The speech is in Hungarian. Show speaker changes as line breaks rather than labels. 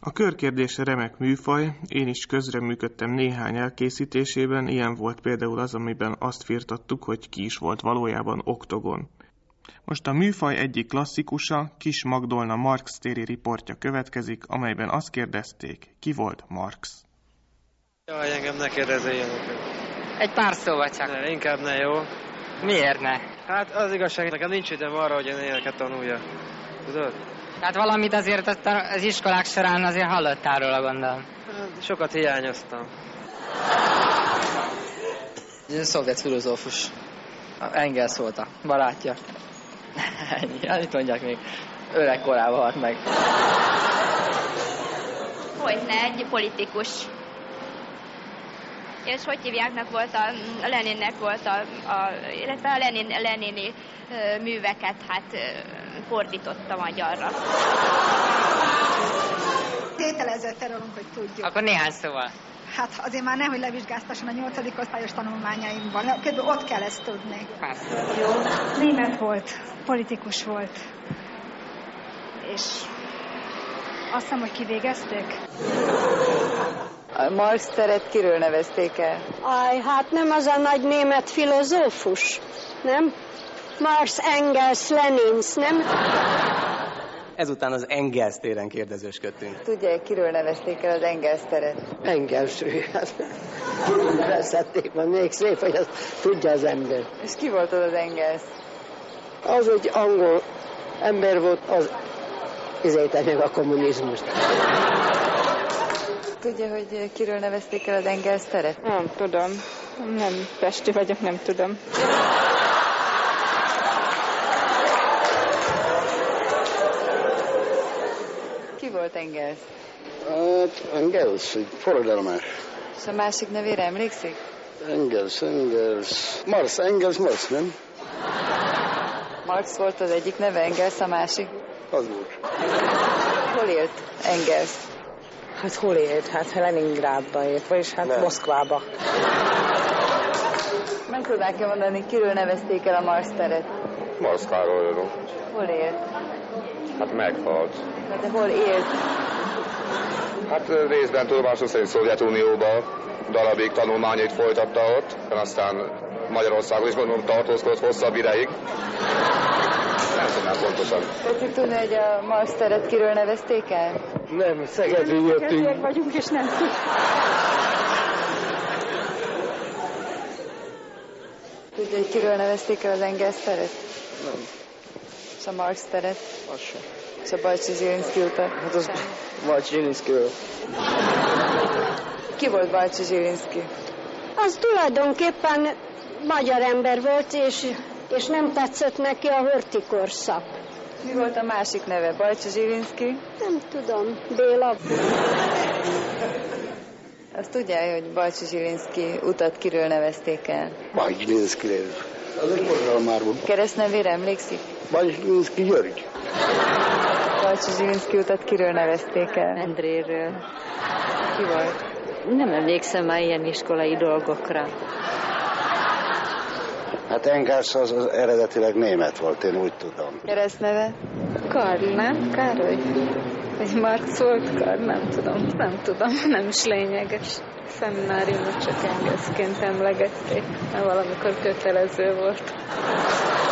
A körkérdés remek műfaj, én is közreműködtem néhány elkészítésében, ilyen volt például az, amiben azt firtattuk, hogy ki is volt valójában Oktogon. Most a műfaj egyik klasszikusa, Kis Magdolna Marx téri riportja következik, amelyben azt kérdezték, ki volt Marx.
Jaj, engem ne kérdezzél.
Egy pár szóval csak.
Ne, inkább ne, jó?
Miért ne?
Hát az igazság, nekem nincs időm arra, hogy én ilyeneket tanuljak. Tudod?
Hát valamit azért az iskolák során azért hallottál róla, gondolom.
Hát, sokat hiányoztam.
Én szovjet filozófus. Engels volt a barátja. Ennyi, annyit mondják még. Öreg korában halt meg.
Hogyne, egy politikus. És hogy hívjáknak volt a Leninnek volt illetve a lenini műveket fordította magyarra.
Tételezett erőlünk, hogy tudjuk.
Akkor néhány szóval.
Hát azért már nehogy levizsgáztasson a 8. osztályos tanulmányaimban. Például ott kell ezt tudni. Jó. Német volt, politikus volt. És azt hiszem, hogy kivégezték.
A Marx teret kiről nevezték el?
Hát nem az a nagy német filozófus, nem? Marx, Engels, Lenins, nem?
Ezután az Engels téren kérdezősködtünk.
Tudják, kiről nevezték el az Engels teret?
Engelsről, hát veszették, mert még szép, hogy azt tudja az ember.
És ki volt az Engels?
Az egy angol ember volt, az izélte meg a kommunizmust.
Tudja, hogy kiről nevezték el az Engels teret?
Nem tudom. Nem pesti vagyok, nem tudom.
Ki volt Engels?
Hát Engels, egy forradalmár.
És a másik nevére emlékszik?
Engels. Marx, nem?
Marx volt az egyik neve, Engels a másik?
Az volt.
Hol élt Engels?
Hát hol élt? Hát Leningrádba élt, vagyis hát Moszkvába.
Meg tudnák-e mondani, kiről nevezték el a Marx teret?
Marx Károlyról.
Hol élt?
Hát meghalt.
De hol élt?
Hát részben tudomásom szerint Szovjetunióban darabig tanulmányait folytatta ott, aztán Magyarországon is gondolom tartózkodott hosszabb ideig. Nem tudnám pontosan.
Tetszik tudni, hogy a Marx teret kiről nevezték el?
Nem, Szegedről jöttünk.
Szegediek vagyunk, és nem tudjuk.
Tudja, hogy kiről nevezték el az Engels teret?
Nem.
És a Marx teret?
Az sem.
És a Bajcsy-Zsilinszky utat?
Hát az Bajcsy-Zsilinszkyről.
Ki volt Bajcsy-Zsilinszky?
Az tulajdonképpen magyar ember volt, és nem tetszett neki a Horthy korszak.
Mi volt a másik neve? Bajcsy-Zsilinszky?
Nem tudom, Béla.
Azt tudja, hogy Bajcsy-Zsilinszky utat kiről nevezték el?
Bajcsy-Zsilinszkyről. Az egy forradalmár volt.
Keresztnevére emlékszik?
Bajcsy-Zsilinszky György.
Bajcsy-Zsilinszky utat kiről nevezték el?
Endréről.
Ki volt?
Nem emlékszem már ilyen iskolai dolgokra.
Hát Engels az eredetileg német volt, én úgy tudom.
Keresztneve?
Karl, nem? Károly? Vagy Marx volt Karl? Nem tudom, nem is lényeges. Szemináriumot csak Engelsként emlegették, mert valamikor kötelező volt.